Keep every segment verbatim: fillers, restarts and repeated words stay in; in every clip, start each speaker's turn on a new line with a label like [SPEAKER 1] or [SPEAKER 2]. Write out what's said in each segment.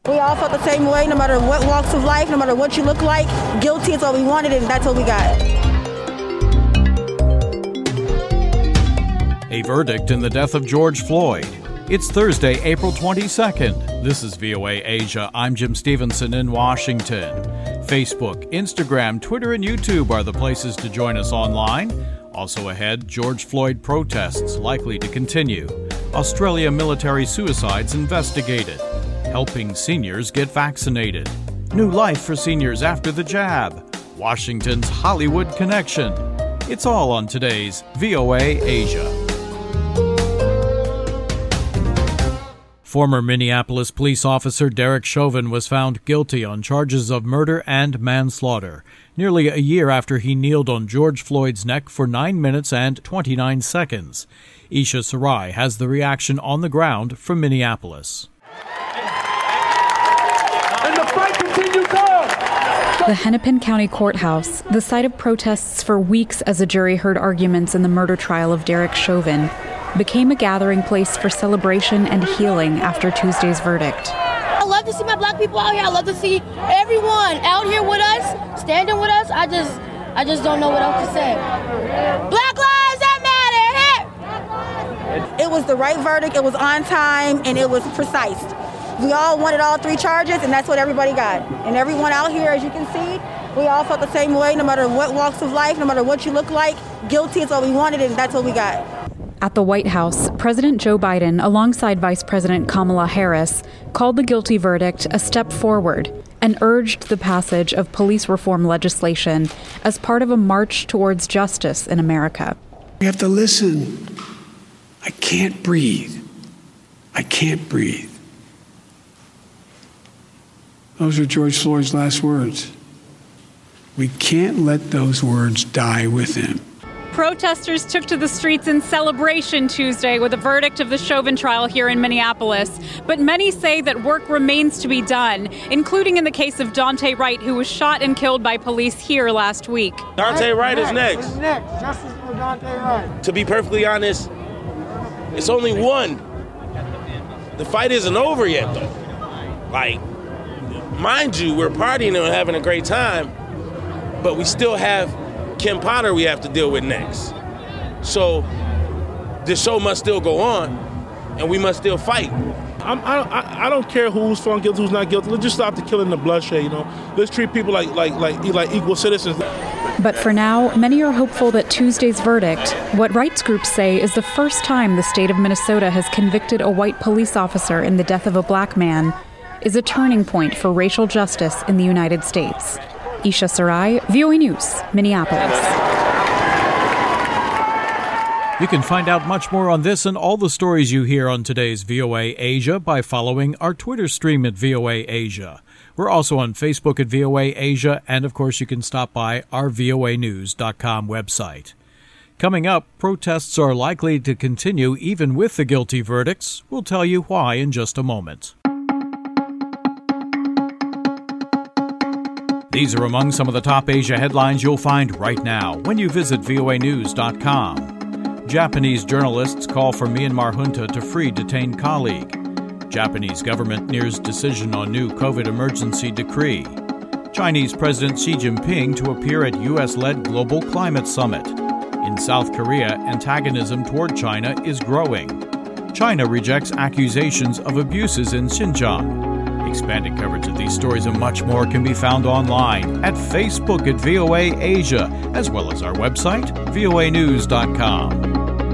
[SPEAKER 1] We all felt the same way, no matter what walks of life, no matter what you look like. Guilty is what we wanted, and that's what we got.
[SPEAKER 2] A verdict in the death of George Floyd. It's Thursday, April twenty-second. This is V O A Asia. I'm Jim Stevenson in Washington. Facebook, Instagram, Twitter, and YouTube are the places to join us online. Also ahead, George Floyd protests likely to continue. Australia military suicides investigated. Helping seniors get vaccinated. New life for seniors after the jab. Washington's Hollywood connection. It's all on today's V O A Asia. Former Minneapolis police officer Derek Chauvin was found guilty on charges of murder and manslaughter, nearly a year after he kneeled on George Floyd's neck for nine minutes and twenty-nine seconds. Isha Sarai has the reaction on the ground from Minneapolis.
[SPEAKER 3] And the fight continues on!
[SPEAKER 4] The Hennepin County Courthouse, the site of protests for weeks as a jury heard arguments in the murder trial of Derek Chauvin, became a gathering place for celebration and healing after Tuesday's verdict.
[SPEAKER 5] I love to see my black people out here. I love to see everyone out here with us, standing with us. I just, I just don't know what else to say. Black lives that matter.
[SPEAKER 1] It was the right verdict. It was on time, and it was precise. We all wanted all three charges, and that's what everybody got. And everyone out here, as you can see, we all felt the same way, no matter what walks of life, no matter what you look like. Guilty is what we wanted, and that's what we got.
[SPEAKER 4] At the White House, President Joe Biden, alongside Vice President Kamala Harris, called the guilty verdict a step forward and urged the passage of police reform legislation as part of a march towards justice in America.
[SPEAKER 6] We have to listen. I can't breathe. I can't breathe. Those are George Floyd's last words. We can't let those words die with him.
[SPEAKER 7] Protesters took to the streets in celebration Tuesday with a verdict of the Chauvin trial here in Minneapolis. But many say that work remains to be done, including in the case of Daunte Wright, who was shot and killed by police here last week.
[SPEAKER 8] Daunte Wright is next.
[SPEAKER 9] Who's next? Justice for Daunte Wright.
[SPEAKER 8] To be perfectly honest, it's only one. The fight isn't over yet, though. Like, mind you, we're partying and having a great time, but we still have Kim Potter we have to deal with next. So the show must still go on, and we must still fight.
[SPEAKER 10] I'm, I, I don't care who's found guilty, who's not guilty. Let's just stop the killing, the bloodshed, you know. Let's treat people like like like like equal citizens.
[SPEAKER 4] But for now, many are hopeful that Tuesday's verdict, what rights groups say is the first time the state of Minnesota has convicted a white police officer in the death of a black man, is a turning point for racial justice in the United States. Isha Sarai, V O A News, Minneapolis.
[SPEAKER 2] You can find out much more on this and all the stories you hear on today's V O A Asia by following our Twitter stream at V O A Asia. We're also on Facebook at V O A Asia, and of course you can stop by our V O A news dot com website. Coming up, protests are likely to continue even with the guilty verdicts. We'll tell you why in just a moment. These are among some of the top Asia headlines you'll find right now when you visit V O A news dot com. Japanese journalists call for Myanmar junta to free detained colleague. Japanese government nears decision on new COVID emergency decree. Chinese President Xi Jinping to appear at U S-led Global Climate Summit. In South Korea, antagonism toward China is growing. China rejects accusations of abuses in Xinjiang. Expanded coverage of these stories and much more can be found online at Facebook at V O A Asia, as well as our website, V O A news dot com.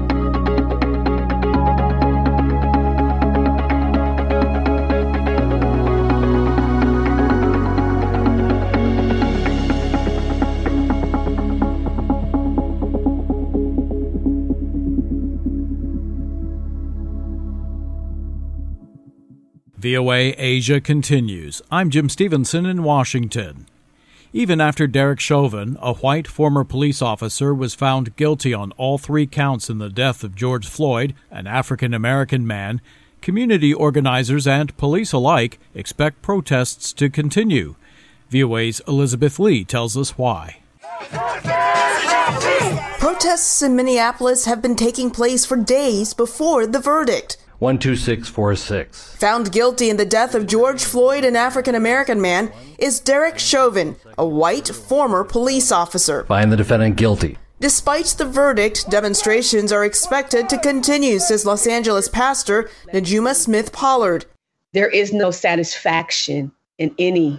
[SPEAKER 2] V O A Asia continues. I'm Jim Stevenson in Washington. Even after Derek Chauvin, a white former police officer, was found guilty on all three counts in the death of George Floyd, an African-American man, community organizers and police alike expect protests to continue. V O A's Elizabeth Lee tells us why.
[SPEAKER 11] Protests in Minneapolis have been taking place for days before the verdict. one two six four six.
[SPEAKER 12] Found guilty in the death of George Floyd, an African-American man, is Derek Chauvin, a white former police officer.
[SPEAKER 11] Find the defendant guilty.
[SPEAKER 12] Despite the verdict, demonstrations are expected to continue, says Los Angeles pastor Najuma Smith Pollard.
[SPEAKER 13] There is no satisfaction in any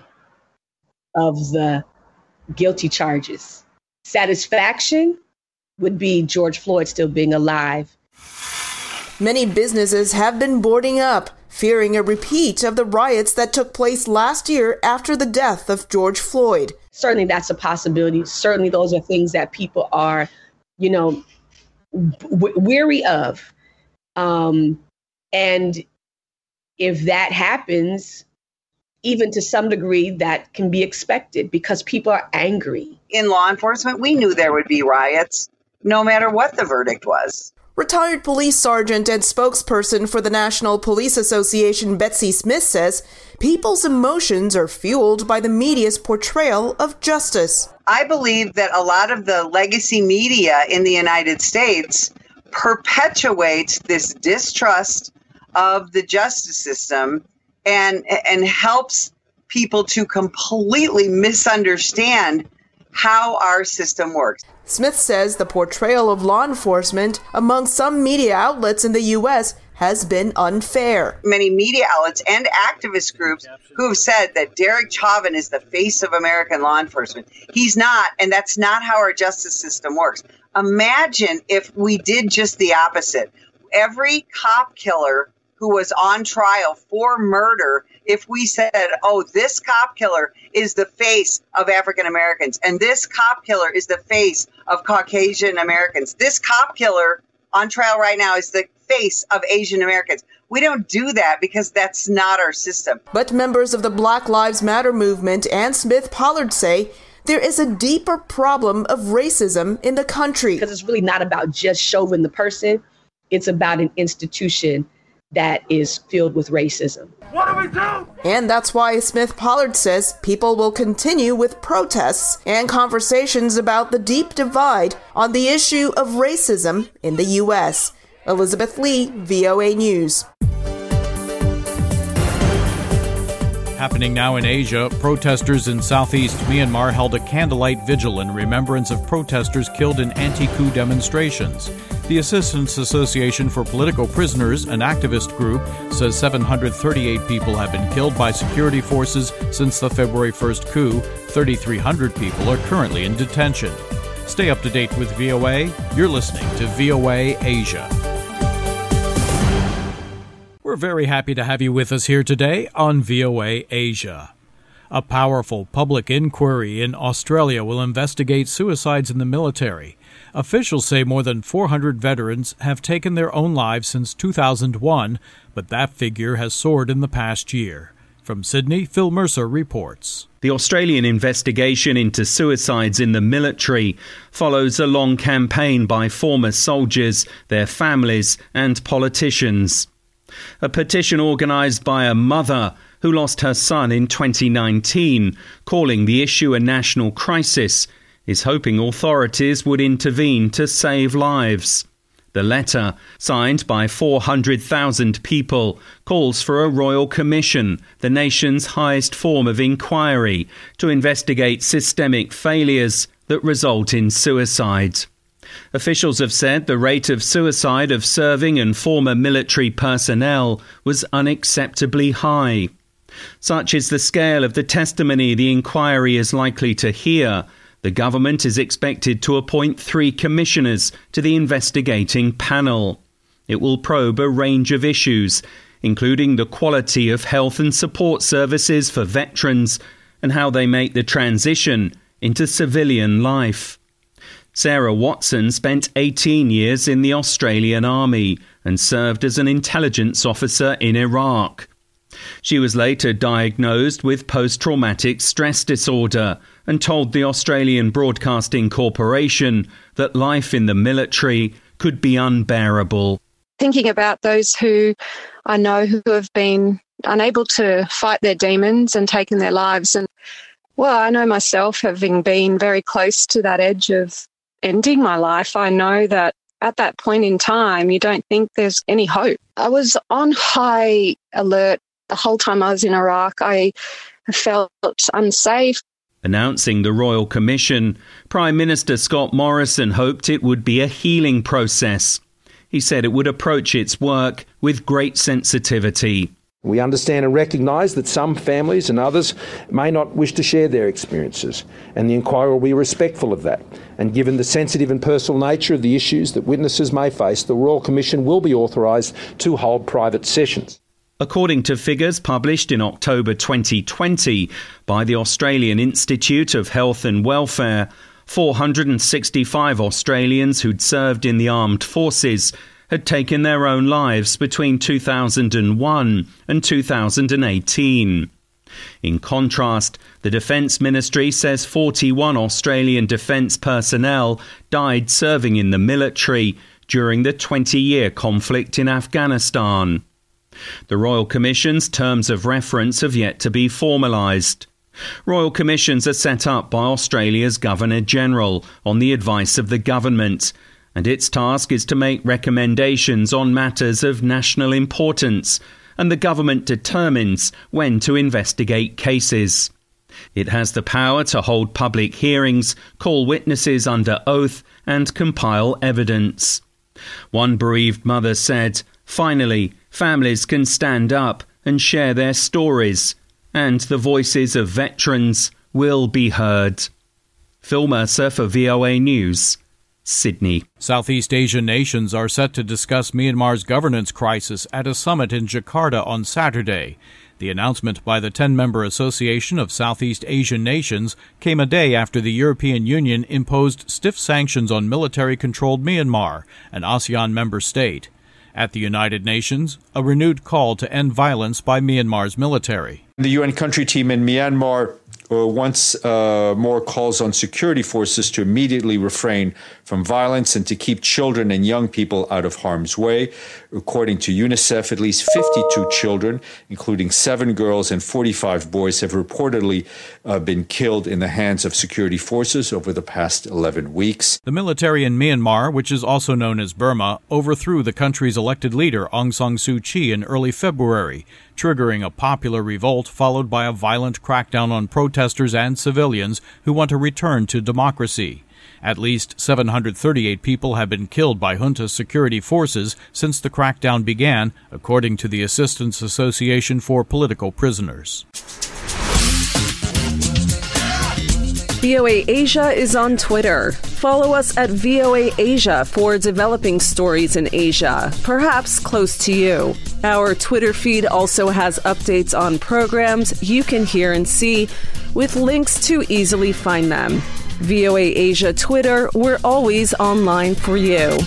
[SPEAKER 13] of the guilty charges. Satisfaction would be George Floyd still being alive.
[SPEAKER 12] Many businesses have been boarding up, fearing a repeat of the riots that took place last year after the death of George Floyd.
[SPEAKER 13] Certainly that's a possibility. Certainly those are things that people are, you know, w- weary of. Um, and if that happens, even to some degree, that can be expected because people are angry.
[SPEAKER 14] In law enforcement, we knew there would be riots, no matter what the verdict was.
[SPEAKER 12] Retired police sergeant and spokesperson for the National Police Association, Betsy Smith, says people's emotions are fueled by the media's portrayal of justice.
[SPEAKER 14] I believe that a lot of the legacy media in the United States perpetuates this distrust of the justice system and and helps people to completely misunderstand how our system works.
[SPEAKER 12] Smith says the portrayal of law enforcement among some media outlets in the U S has been unfair.
[SPEAKER 14] Many media outlets and activist groups who have said that Derek Chauvin is the face of American law enforcement. He's not, and that's not how our justice system works. Imagine if we did just the opposite. Every cop killer who was on trial for murder, if we said, oh, this cop killer is the face of African Americans, and this cop killer is the face of Caucasian Americans. This cop killer on trial right now is the face of Asian Americans. We don't do that because that's not our system.
[SPEAKER 12] But members of the Black Lives Matter movement and Smith Pollard say there is a deeper problem of racism in the country.
[SPEAKER 13] Because it's really not about just Chauvin the person. It's about an institution that is filled with racism.
[SPEAKER 3] What do we do?
[SPEAKER 12] And that's why Smith Pollard says people will continue with protests and conversations about the deep divide on the issue of racism in the U S. Elizabeth Lee, V O A News.
[SPEAKER 2] Happening now in Asia, protesters in southeast Myanmar held a candlelight vigil in remembrance of protesters killed in anti-coup demonstrations. The Assistance Association for Political Prisoners, an activist group, says seven hundred thirty-eight people have been killed by security forces since the February first coup. thirty-three hundred people are currently in detention. Stay up to date with V O A. You're listening to V O A Asia. We're very happy to have you with us here today on V O A Asia. A powerful public inquiry in Australia will investigate suicides in the military. Officials say more than four hundred veterans have taken their own lives since two thousand one, but that figure has soared in the past year. From Sydney, Phil Mercer reports.
[SPEAKER 15] The Australian investigation into suicides in the military follows a long campaign by former soldiers, their families, and politicians. A petition organised by a mother who lost her son in twenty nineteen, calling the issue a national crisis, is hoping authorities would intervene to save lives. The letter, signed by four hundred thousand people, calls for a royal commission, the nation's highest form of inquiry, to investigate systemic failures that result in suicide. Officials have said the rate of suicide of serving and former military personnel was unacceptably high. Such is the scale of the testimony the inquiry is likely to hear. The government is expected to appoint three commissioners to the investigating panel. It will probe a range of issues, including the quality of health and support services for veterans and how they make the transition into civilian life. Sarah Watson spent eighteen years in the Australian Army and served as an intelligence officer in Iraq. She was later diagnosed with post-traumatic stress disorder and told the Australian Broadcasting Corporation that life in the military could be unbearable.
[SPEAKER 16] Thinking about those who I know who have been unable to fight their demons and taken their lives. And, well, I know myself, having been very close to that edge of ending my life, I know that at that point in time, you don't think there's any hope. I was on high alert the whole time I was in Iraq. I felt unsafe.
[SPEAKER 15] Announcing the Royal Commission, Prime Minister Scott Morrison hoped it would be a healing process. He said it would approach its work with great sensitivity.
[SPEAKER 17] We understand and recognise that some families and others may not wish to share their experiences, and the inquiry will be respectful of that. And given the sensitive and personal nature of the issues that witnesses may face, the Royal Commission will be authorised to hold private sessions.
[SPEAKER 15] According to figures published in October twenty twenty by the Australian Institute of Health and Welfare, four hundred sixty-five Australians who'd served in the armed forces had taken their own lives between two thousand one and two thousand eighteen. In contrast, the Defence Ministry says forty-one Australian defence personnel died serving in the military during the twenty-year conflict in Afghanistan. The Royal Commission's terms of reference have yet to be formalised. Royal Commissions are set up by Australia's Governor-General on the advice of the government, and its task is to make recommendations on matters of national importance, and the government determines when to investigate cases. It has the power to hold public hearings, call witnesses under oath, and compile evidence. One bereaved mother said, "Finally, families can stand up and share their stories, and the voices of veterans will be heard." Phil Mercer for V O A News, Sydney.
[SPEAKER 2] Southeast Asian nations are set to discuss Myanmar's governance crisis at a summit in Jakarta on Saturday. The announcement by the ten-member Association of Southeast Asian Nations came a day after the European Union imposed stiff sanctions on military-controlled Myanmar, an ASEAN member state. At the United Nations, a renewed call to end violence by Myanmar's military.
[SPEAKER 18] The U N country team in Myanmar uh, once uh, more calls on security forces to immediately refrain from violence and to keep children and young people out of harm's way. According to UNICEF, at least fifty-two children, including seven girls and forty-five boys, have reportedly uh, been killed in the hands of security forces over the past eleven weeks.
[SPEAKER 2] The military in Myanmar, which is also known as Burma, overthrew the country's elected leader Aung San Suu Kyi in early February, triggering a popular revolt followed by a violent crackdown on protesters and civilians who want a return to democracy. At least seven hundred thirty-eight people have been killed by junta security forces since the crackdown began, according to the Assistance Association for Political Prisoners.
[SPEAKER 19] V O A Asia is on Twitter. Follow us at V O A Asia for developing stories in Asia, perhaps close to you. Our Twitter feed also has updates on programs you can hear and see, with links to easily find them. V O A Asia Twitter, we're always online for you.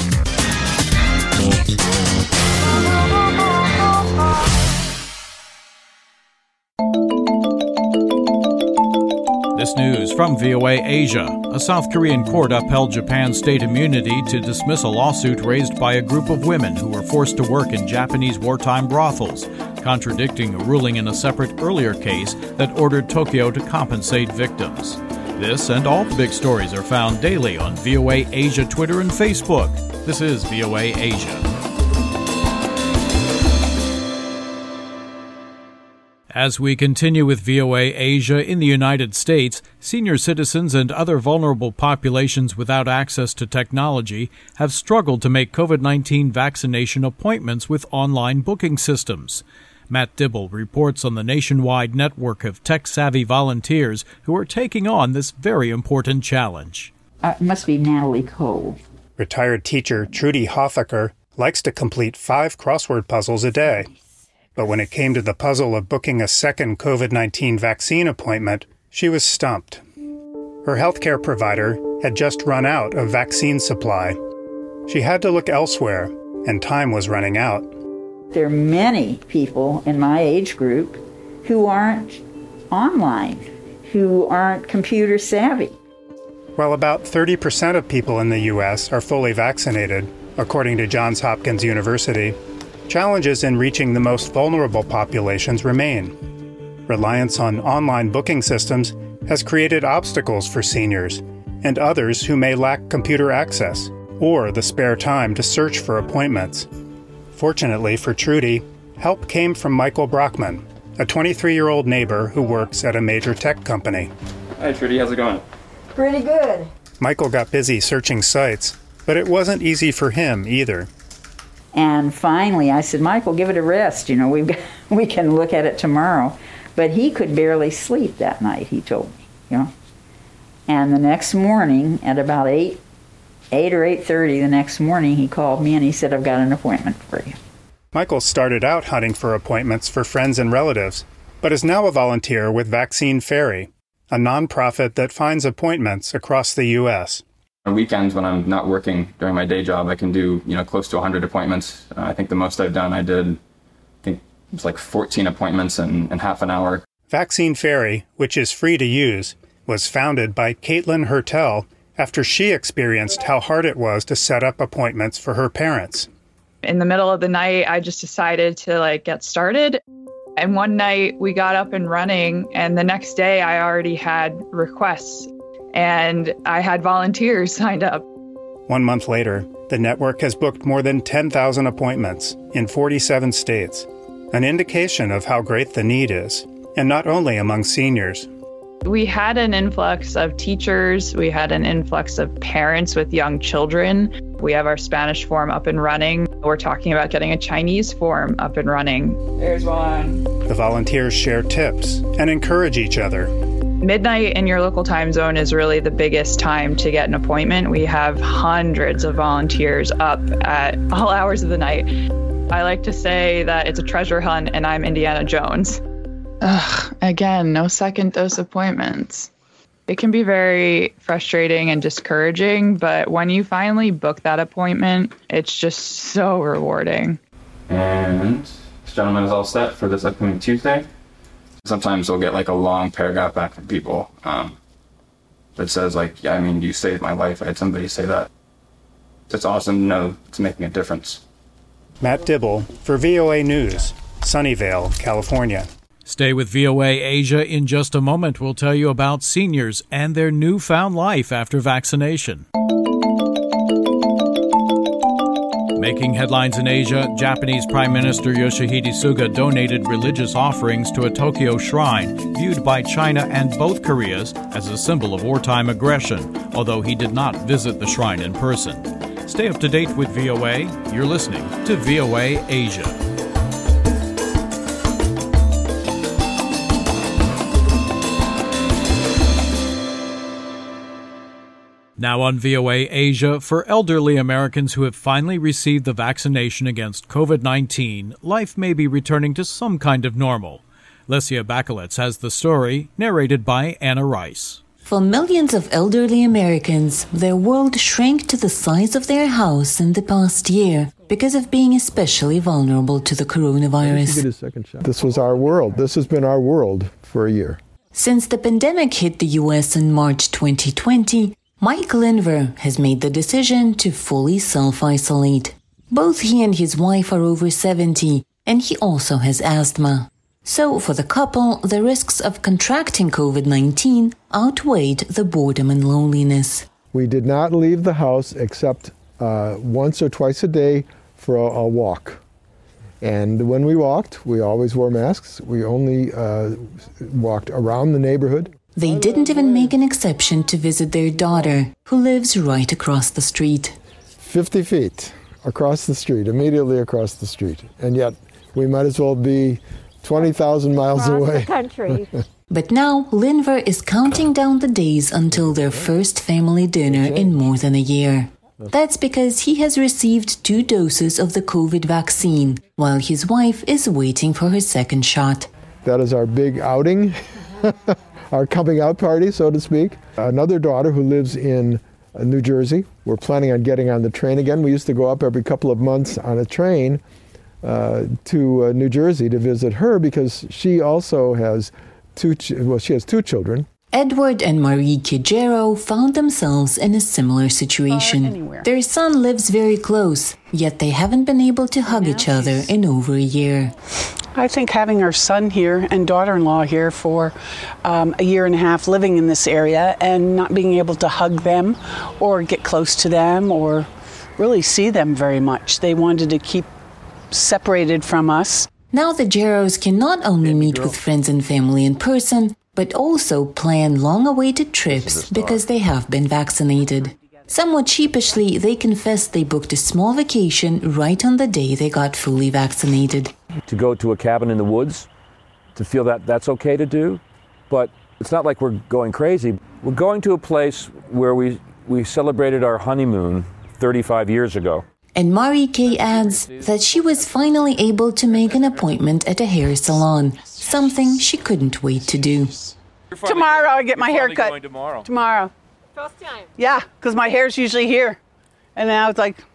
[SPEAKER 2] This news from V O A Asia. A South Korean court upheld Japan's state immunity to dismiss a lawsuit raised by a group of women who were forced to work in Japanese wartime brothels, contradicting a ruling in a separate earlier case that ordered Tokyo to compensate victims. This and all the big stories are found daily on V O A Asia Twitter and Facebook. This is V O A Asia. As we continue with V O A Asia, in the United States, senior citizens and other vulnerable populations without access to technology have struggled to make COVID nineteen vaccination appointments with online booking systems. Matt Dibble reports on the nationwide network of tech-savvy volunteers who are taking on this very important challenge.
[SPEAKER 20] Uh, it must be Natalie Cole.
[SPEAKER 21] Retired teacher Trudy Hoffaker likes to complete five crossword puzzles a day. But when it came to the puzzle of booking a second COVID nineteen vaccine appointment, she was stumped. Her healthcare provider had just run out of vaccine supply. She had to look elsewhere, and time was running out.
[SPEAKER 20] There are many people in my age group who aren't online, who aren't computer savvy.
[SPEAKER 21] While about thirty percent of people in the U S are fully vaccinated, according to Johns Hopkins University, challenges in reaching the most vulnerable populations remain. Reliance on online booking systems has created obstacles for seniors and others who may lack computer access. or the spare time to search for appointments. Fortunately for Trudy, help came from Michael Brockman, a twenty-three-year-old neighbor who works at a major tech company.
[SPEAKER 5] Hi, Trudy. How's it going?
[SPEAKER 1] Pretty good.
[SPEAKER 21] Michael got busy searching sites, but it wasn't easy for him either.
[SPEAKER 20] And finally, I said, Michael, give it a rest. You know, we've got, we can look at it tomorrow. But he could barely sleep that night, he told me, you know. And the next morning, at about eight, eight or eight thirty the next morning, he called me and he said, I've got an appointment for you.
[SPEAKER 21] Michael started out hunting for appointments for friends and relatives, but is now a volunteer with Vaccine Ferry, a nonprofit that finds appointments across the U S
[SPEAKER 5] On weekends, when I'm not working during my day job, I can do, you know, close to one hundred appointments. Uh, I think the most I've done, I did, I think it was like fourteen appointments in, in half an hour.
[SPEAKER 21] Vaccine Ferry, which is free to use, was founded by Caitlin Hertel after she experienced how hard it was to set up appointments for her parents.
[SPEAKER 22] In the middle of the night, I just decided to like get started. And one night we got up and running, and the next day I already had requests and I had volunteers signed up.
[SPEAKER 21] One month later, the network has booked more than ten thousand appointments in forty-seven states, an indication of how great the need is, and not only among seniors.
[SPEAKER 22] We had an influx of teachers. We had an influx of parents with young children. We have our Spanish form up and running. We're talking about getting a Chinese form up and running. There's one.
[SPEAKER 21] The volunteers share tips and encourage each other.
[SPEAKER 22] Midnight in your local time zone is really the biggest time to get an appointment. We have hundreds of volunteers up at all hours of the night. I like to say that it's a treasure hunt and I'm Indiana Jones. Ugh, again, no second dose appointments. It can be very frustrating and discouraging, but when you finally book that appointment, it's just so rewarding.
[SPEAKER 5] And this gentleman is all set for this upcoming Tuesday. Sometimes we'll get like a long paragraph back from people um, that says like, yeah, I mean, you saved my life. I had somebody say that. It's awesome to know it's making a difference.
[SPEAKER 21] Matt Dibble for V O A News, Sunnyvale, California.
[SPEAKER 2] Stay with V O A Asia. In just a moment, we'll tell you about seniors and their newfound life after vaccination. Making headlines in Asia, Japanese Prime Minister Yoshihide Suga donated religious offerings to a Tokyo shrine viewed by China and both Koreas as a symbol of wartime aggression, although he did not visit the shrine in person. Stay up to date with V O A. You're listening to V O A Asia. Now on V O A Asia, for elderly Americans who have finally received the vaccination against covid nineteen, life may be returning to some kind of normal. Lesia Bakalets has the story, narrated by Anna Rice.
[SPEAKER 23] For millions of elderly Americans, their world shrank to the size of their house in the past year because of being especially vulnerable to the coronavirus.
[SPEAKER 24] This was our world. This has been our world for a year.
[SPEAKER 23] Since the pandemic hit the U S in March twenty twenty, Mike Linver has made the decision to fully self-isolate. Both he and his wife are over seventy, and he also has asthma. So for the couple, the risks of contracting covid nineteen outweighed the boredom and loneliness.
[SPEAKER 24] We did not leave the house except uh, once or twice a day for a, a walk. And when we walked, we always wore masks. We only uh, walked around the neighborhood.
[SPEAKER 23] They didn't even make an exception to visit their daughter, who lives right across the street.
[SPEAKER 24] fifty feet across the street, immediately across the street. And yet, we might as well be twenty thousand miles
[SPEAKER 23] across
[SPEAKER 24] away.
[SPEAKER 23] The country. But now, Linver is counting down the days until their first family dinner in more than a year. That's because he has received two doses of the COVID vaccine, while his wife is waiting for her second shot.
[SPEAKER 24] That is our big outing. Our coming out party, so to speak. Another daughter who lives in New Jersey. We're planning on getting on the train again. We used to go up every couple of months on a train uh, to uh, New Jersey to visit her because she also has two, ch- well, she has two children.
[SPEAKER 23] Edward and Marie Kijero found themselves in a similar situation. Their son lives very close, yet they haven't been able to hug each other in over a year.
[SPEAKER 25] I think having our son here and daughter-in-law here for um, a year and a half living in this area and not being able to hug them or get close to them or really see them very much. They wanted to keep separated from us.
[SPEAKER 23] Now the Jarrows can not only meet with friends and family in person, but also plan long-awaited trips because they have been vaccinated. Somewhat sheepishly, they confess they booked a small vacation right on the day they got fully vaccinated.
[SPEAKER 6] To go to a cabin in the woods, to feel that that's okay to do, but it's not like we're going crazy. We're going to a place where we, we celebrated our honeymoon thirty-five years ago.
[SPEAKER 23] And Mari Kay adds that she was finally able to make an appointment at a hair salon, something she couldn't wait to do.
[SPEAKER 25] Tomorrow I get my hair cut.
[SPEAKER 6] Going tomorrow.
[SPEAKER 25] Tomorrow.
[SPEAKER 7] First time.
[SPEAKER 25] Yeah, because my hair's usually here. And now it's like,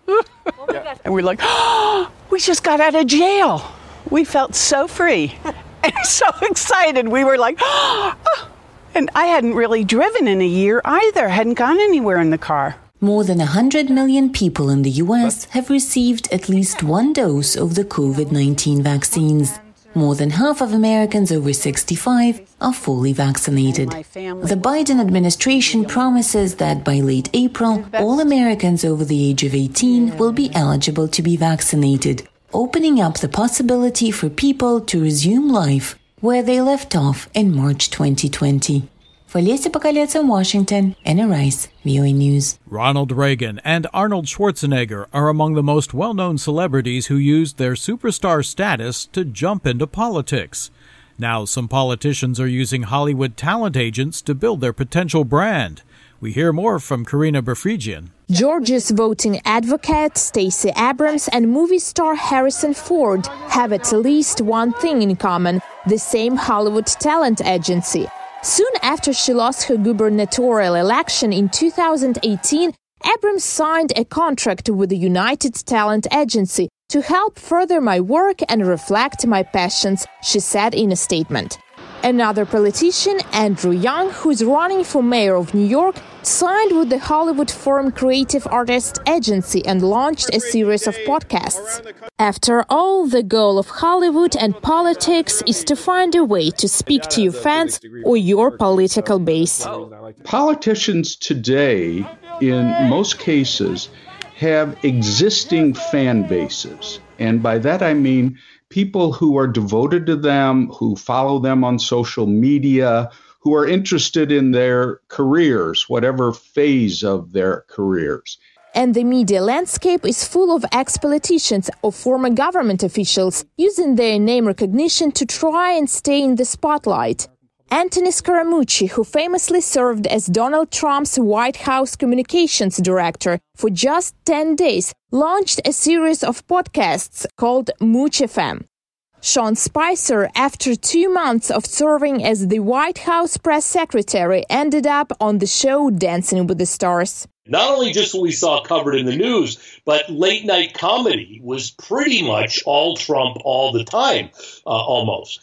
[SPEAKER 25] and we're like, oh, we just got out of jail. We felt so free and so excited. We were like, oh. And I hadn't really driven in a year either. Hadn't gone anywhere in the car.
[SPEAKER 23] More than one hundred million people in the U S have received at least one dose of the COVID nineteen vaccines. More than half of Americans over sixty-five are fully vaccinated. The Biden administration promises that by late April, all Americans over the age of eighteen will be eligible to be vaccinated, opening up the possibility for people to resume life where they left off in March twenty twenty. For Lisa Pakalets in Washington, Anna Rice, V O A News.
[SPEAKER 2] Ronald Reagan and Arnold Schwarzenegger are among the most well-known celebrities who used their superstar status to jump into politics. Now some politicians are using Hollywood talent agents to build their potential brand. We hear more from Karina Berfrigian.
[SPEAKER 8] Georgia's voting advocate Stacey Abrams and movie star Harrison Ford have at least one thing in common: the same Hollywood talent agency. Soon after she lost her gubernatorial election in two thousand eighteen, Abrams signed a contract with the United Talent Agency to help further my work and reflect my passions, she said in a statement. Another politician, Andrew Yang, who's running for mayor of New York, signed with the Hollywood firm Creative Artists Agency and launched a series of podcasts. After all, the goal of Hollywood and politics is to find a way to speak to your fans or your political base.
[SPEAKER 9] Politicians today, in most cases, have existing fan bases. And by that I mean people who are devoted to them, who follow them on social media, who are interested in their careers, whatever phase of their careers.
[SPEAKER 8] And the media landscape is full of ex-politicians or former government officials using their name recognition to try and stay in the spotlight. Anthony Scaramucci, who famously served as Donald Trump's White House communications director for just ten days, launched a series of podcasts called Mooch F M. Sean Spicer, after two months of serving as the White House press secretary, ended up on the show Dancing with the Stars.
[SPEAKER 10] Not only just what we saw covered in the news, but late night comedy was pretty much all Trump all the time, uh, almost.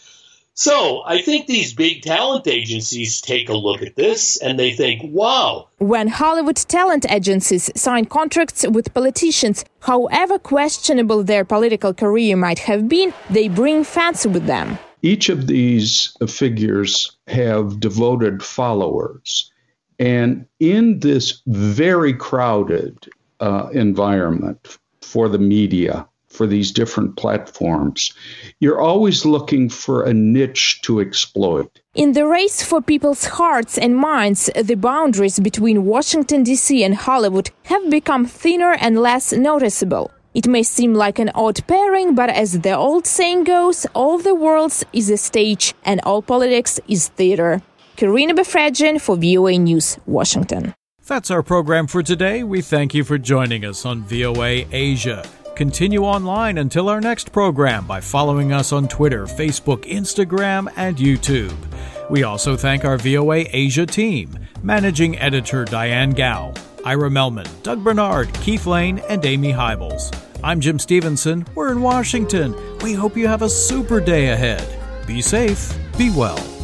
[SPEAKER 10] So I think these big talent agencies take a look at this and they think, wow.
[SPEAKER 8] When Hollywood talent agencies sign contracts with politicians, however questionable their political career might have been, they bring fans with them.
[SPEAKER 9] Each of these figures have devoted followers. And in this very crowded uh, environment for the media, for these different platforms, you're always looking for a niche to exploit.
[SPEAKER 8] In the race for people's hearts and minds, the boundaries between Washington, D C and Hollywood have become thinner and less noticeable. It may seem like an odd pairing, but as the old saying goes, all the world is a stage and all politics is theater. Karina Berfrigian for V O A News, Washington.
[SPEAKER 2] That's our program for today. We thank you for joining us on V O A Asia. Continue online until our next program by following us on Twitter, Facebook, Instagram, and YouTube. We also thank our V O A Asia team, Managing Editor Diane Gow, Ira Melman, Doug Bernard, Keith Lane, and Amy Hybels. I'm Jim Stevenson. We're in Washington. We hope you have a super day ahead. Be safe. Be well.